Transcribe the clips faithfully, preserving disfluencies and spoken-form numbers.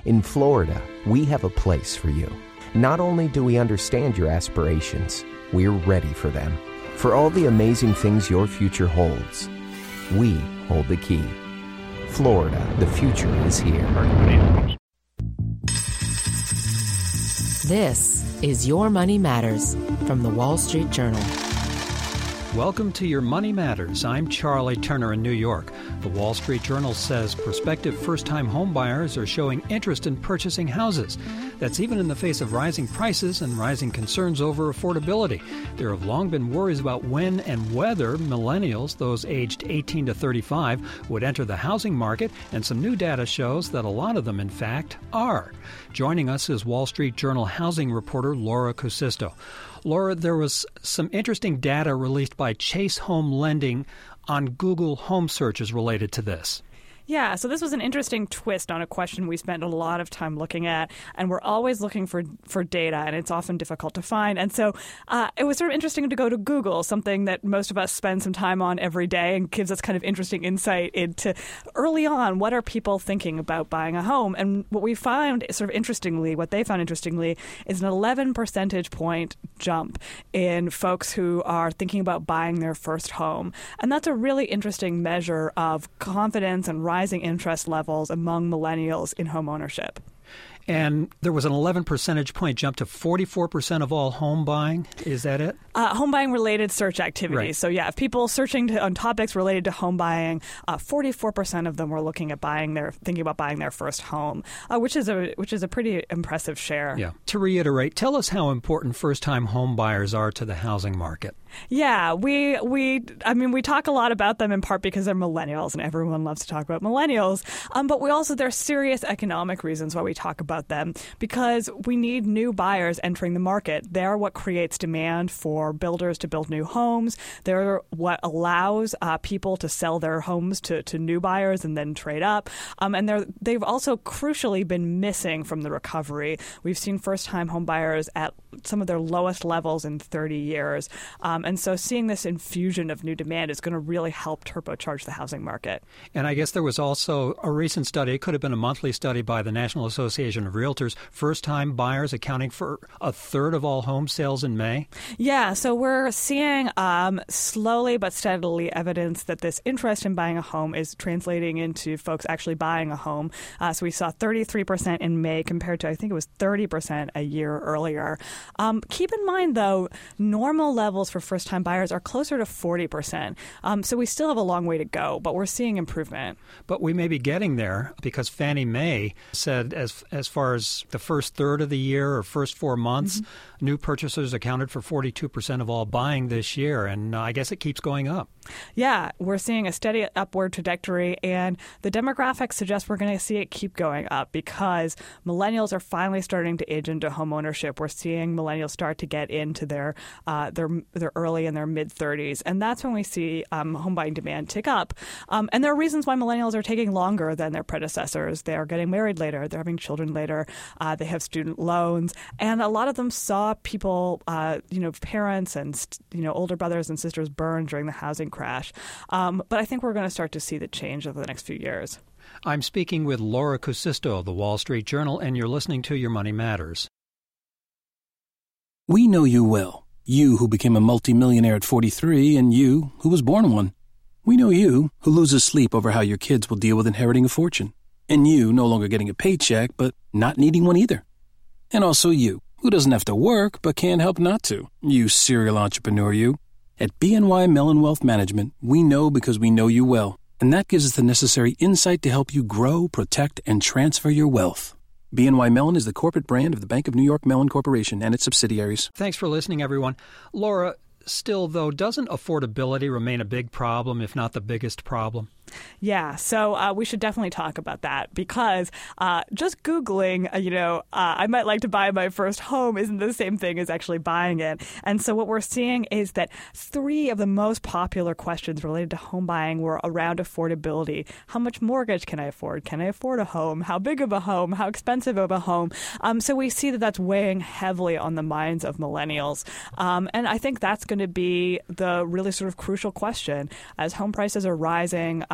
In Florida, we have a place for you. Not only do we understand your aspirations, we're ready for them. For all the amazing things your future holds, we hold the key. Florida, the future is here. This is Your Money Matters from the Wall Street Journal. Welcome to Your Money Matters. I'm Charlie Turner in New York. The Wall Street Journal says prospective first-time homebuyers are showing interest in purchasing houses. That's even in the face of rising prices and rising concerns over affordability. There have long been worries about when and whether millennials, those aged eighteen to thirty-five, would enter the housing market, and some new data shows that a lot of them, in fact, are. Joining us is Wall Street Journal housing reporter Laura Kusisto. Laura, there was some interesting data released by Chase Home Lending on Google home searches related to this. Yeah, so this was an interesting twist on a question we spent a lot of time looking at, and we're always looking for for data, and it's often difficult to find. And so uh, it was sort of interesting to go to Google, something that most of us spend some time on every day and gives us kind of interesting insight into early on, what are people thinking about buying a home? And what we found, sort of interestingly, what they found interestingly, is an eleven percentage point jump in folks who are thinking about buying their first home. And that's a really interesting measure of confidence and rising interest levels among millennials in home ownership. And there was an eleven percentage point jump to forty-four percent of all home buying. Is that it? Uh, home buying related search activities. Right. So yeah, if people searching to, on topics related to home buying, uh, forty-four percent of them were looking at buying their, thinking about buying their first home, uh, which is a which is a pretty impressive share. Yeah. To reiterate, tell us how important first-time home buyers are to the housing market. Yeah, we we I mean we talk a lot about them in part because they're millennials and everyone loves to talk about millennials. Um, but we also there are serious economic reasons why we talk about them, because we need new buyers entering the market. They're what creates demand for builders to build new homes. They're what allows uh, people to sell their homes to, to new buyers and then trade up. Um, and they're they've also crucially been missing from the recovery. We've seen first-time home buyers at some of their lowest levels in thirty years. Um, and so seeing this infusion of new demand is going to really help turbocharge the housing market. And I guess there was also a recent study, it could have been a monthly study by the National Association of Realtors, first-time buyers accounting for a third of all home sales in May. Yeah, so we're seeing um, slowly but steadily evidence that this interest in buying a home is translating into folks actually buying a home. Uh, so we saw thirty-three percent in May compared to, I think it was thirty percent a year earlier. Um, keep in mind, though, normal levels for first-time buyers are closer to forty percent. Um, so we still have a long way to go, but we're seeing improvement. But we may be getting there because Fannie Mae said as as far as the first third of the year or first four months, mm-hmm. new purchasers accounted for forty-two percent of all buying this year. And uh, I guess it keeps going up. Yeah, we're seeing a steady upward trajectory, and the demographics suggest we're going to see it keep going up because millennials are finally starting to age into home ownership. We're seeing millennials start to get into their uh, their their early and their mid-thirties, and that's when we see um, home buying demand tick up. Um, and there are reasons why millennials are taking longer than their predecessors. They are getting married later. They're having children later. Uh, they have student loans, and a lot of them saw people, uh, you know, parents and you know older brothers and sisters burn during the housing crash. Um, but I think we're going to start to see the change over the next few years. I'm speaking with Laura Kusisto of the Wall Street Journal, and you're listening to Your Money Matters. We know you well. You who became a multimillionaire at forty-three, and you who was born one. We know you who loses sleep over how your kids will deal with inheriting a fortune. And you no longer getting a paycheck, but not needing one either. And also you, who doesn't have to work, but can't help not to. You serial entrepreneur, you. At B N Y Mellon Wealth Management, we know because we know you well. And that gives us the necessary insight to help you grow, protect, and transfer your wealth. B N Y Mellon is the corporate brand of the Bank of New York Mellon Corporation and its subsidiaries. Thanks for listening, everyone. Laura, still, though, doesn't affordability remain a big problem, if not the biggest problem? Yeah, so uh, we should definitely talk about that because uh, just Googling, uh, you know, uh, I might like to buy my first home isn't the same thing as actually buying it. And so what we're seeing is that three of the most popular questions related to home buying were around affordability. How much mortgage can I afford? Can I afford a home? How big of a home? How expensive of a home? Um, so we see that that's weighing heavily on the minds of millennials. Um, and I think that's going to be the really sort of crucial question. As home prices are rising, uh,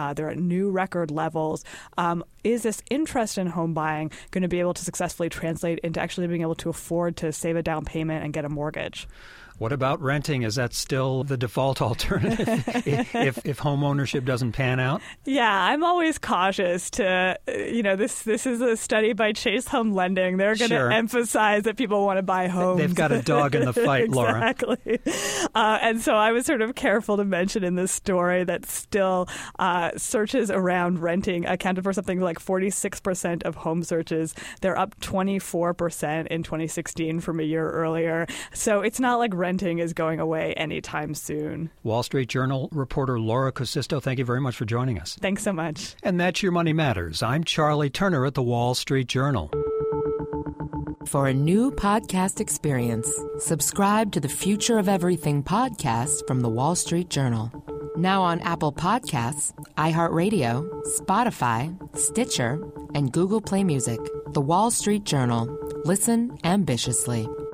Uh, they're at new record levels. Um, is this interest in home buying going to be able to successfully translate into actually being able to afford to save a down payment and get a mortgage? What about renting? Is that still the default alternative if, if if home ownership doesn't pan out? Yeah, I'm always cautious to, you know, this this is a study by Chase Home Lending. They're going to Sure. emphasize that people want to buy homes. They've got a dog in the fight, Laura. Exactly. Uh, and so I was sort of careful to mention in this story that still uh, searches around renting accounted for something like forty-six percent of home searches. They're up twenty-four percent in twenty sixteen from a year earlier. So it's not like renting is going away anytime soon. Wall Street Journal reporter Laura Cosisto, thank you very much for joining us. Thanks so much. And that's Your Money Matters. I'm Charlie Turner at the Wall Street Journal. For a new podcast experience, subscribe to the Future of Everything podcast from the Wall Street Journal. Now on Apple Podcasts, iHeartRadio, Spotify, Stitcher, and Google Play Music. The Wall Street Journal. Listen ambitiously.